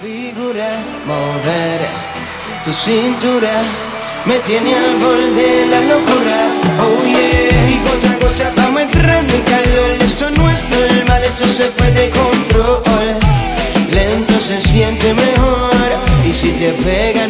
figura, mover tu cintura me tiene al borde de la locura. Oh yeah, y gota a gota vamos entrando en calor. Esto no es normal, esto se fue de control. Lento se siente mejor y si te pega